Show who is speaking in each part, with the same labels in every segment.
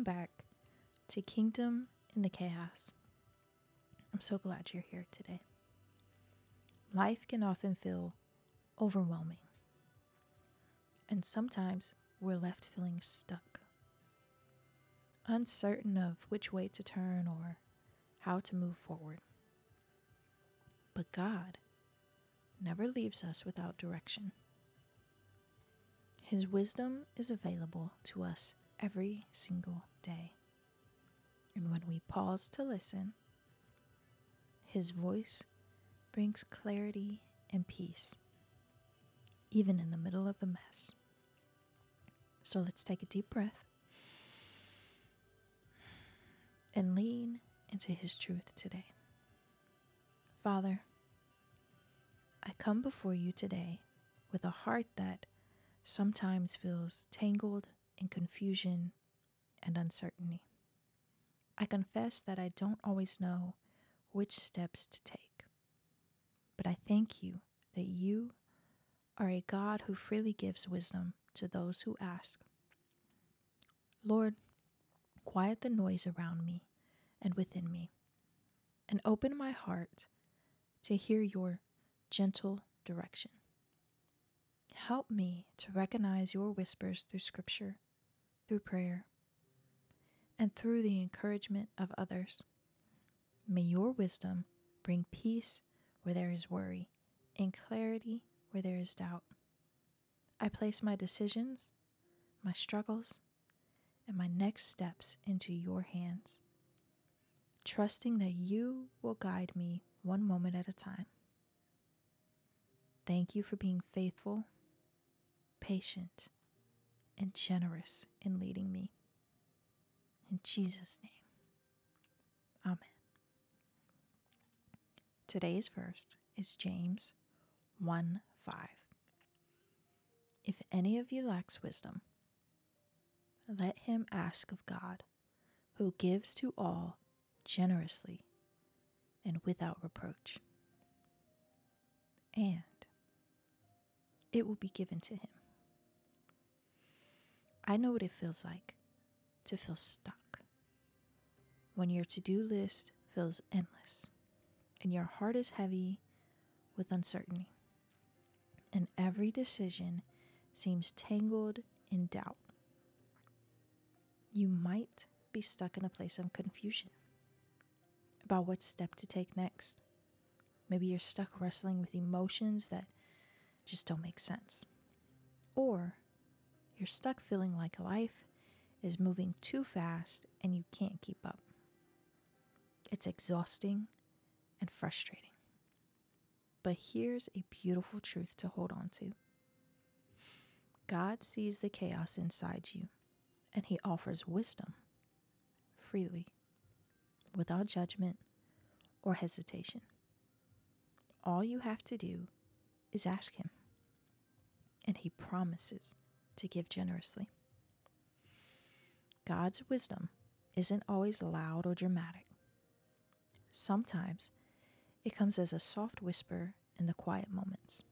Speaker 1: welcome back to Kingdom in the Chaos. I'm so glad you're here today. Life can often feel overwhelming, and sometimes we're left feeling stuck, uncertain of which way to turn or how to move forward. But God never leaves us without direction. His wisdom is available to us every single day. And when we pause to listen, His voice brings clarity and peace, even in the middle of the mess. So let's take a deep breath and lean into His truth today. Father, I come before you today with a heart that sometimes feels tangled in confusion and uncertainty. I confess that I don't always know which steps to take, but I thank you that you are a God who freely gives wisdom to those who ask. Lord, quiet the noise around me and within me, and open my heart to hear your gentle direction. Help me to recognize your whispers through scripture, through prayer, and through the encouragement of others. May your wisdom bring peace where there is worry and clarity where there is doubt. I place my decisions, my struggles, and my next steps into your hands, trusting that you will guide me one moment at a time. Thank you for being faithful, patient, and generous in leading me. In Jesus' name, Amen. Today's verse is James 1:5. If any of you lacks wisdom, let him ask of God, who gives to all generously and without reproach, and it will be given to him. I know what it feels like to feel stuck, when your to-do list feels endless and your heart is heavy with uncertainty, and every decision seems tangled in doubt. You might be stuck in a place of confusion about what step to take next. Maybe you're stuck wrestling with emotions that just don't make sense. Or you're stuck feeling like life is moving too fast and you can't keep up. It's exhausting and frustrating. But here's a beautiful truth to hold on to. God sees the chaos inside you, and He offers wisdom freely, without judgment or hesitation. All you have to do is ask Him, and He promises to give generously. God's wisdom isn't always loud or dramatic. Sometimes it comes as a soft whisper in the quiet moments,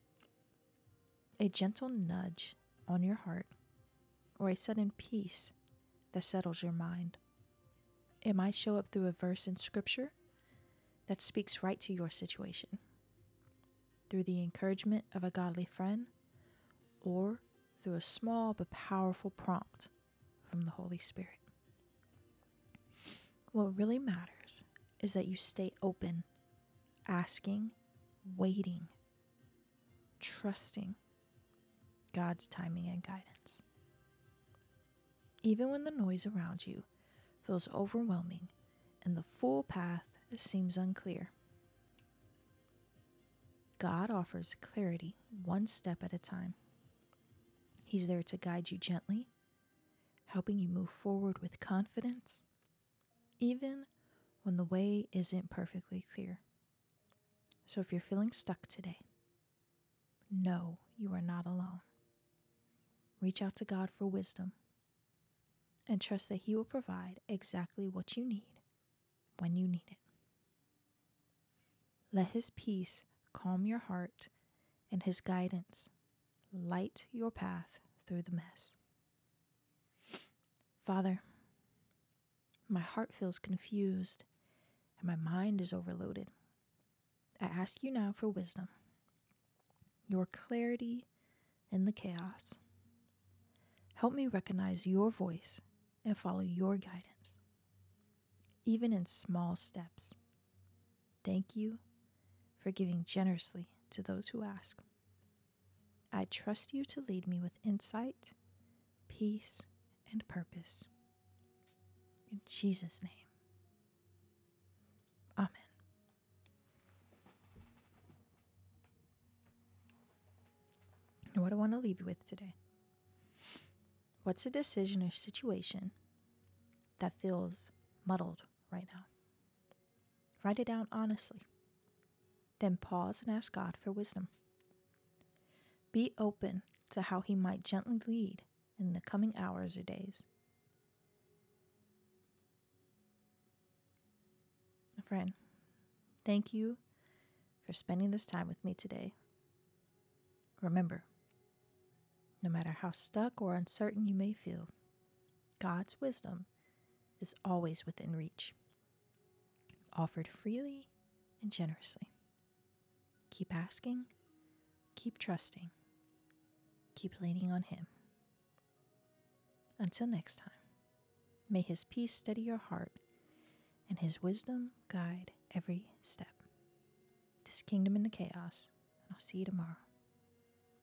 Speaker 1: a gentle nudge on your heart, or a sudden peace that settles your mind. It might show up through a verse in scripture that speaks right to your situation, through the encouragement of a godly friend, or through a small but powerful prompt from the Holy Spirit. What really matters is that you stay open, asking, waiting, trusting God's timing and guidance. Even when the noise around you feels overwhelming and the full path seems unclear, God offers clarity one step at a time. He's there to guide you gently, helping you move forward with confidence, even when the way isn't perfectly clear. So if you're feeling stuck today, know you are not alone. Reach out to God for wisdom and trust that He will provide exactly what you need when you need it. Let His peace calm your heart and His guidance light your path through the mess. Father, My heart feels confused and my mind is overloaded. I ask you now for wisdom, your clarity in the chaos. Help me recognize your voice and follow your guidance, even in small steps. Thank you for giving generously to those who ask. I trust you to lead me with insight, peace, and purpose. In Jesus' name, amen. And what I want to leave you with today. What's a decision or situation that feels muddled right now? Write it down honestly. Then pause and ask God for wisdom. Be open to how He might gently lead in the coming hours or days. Friend, thank you for spending this time with me today. Remember, no matter how stuck or uncertain you may feel, God's wisdom is always within reach, offered freely and generously. Keep asking, keep trusting, keep leaning on Him. Until next time, may His peace steady your heart and His wisdom guide every step. This Kingdom in the Chaos, and I'll see you tomorrow.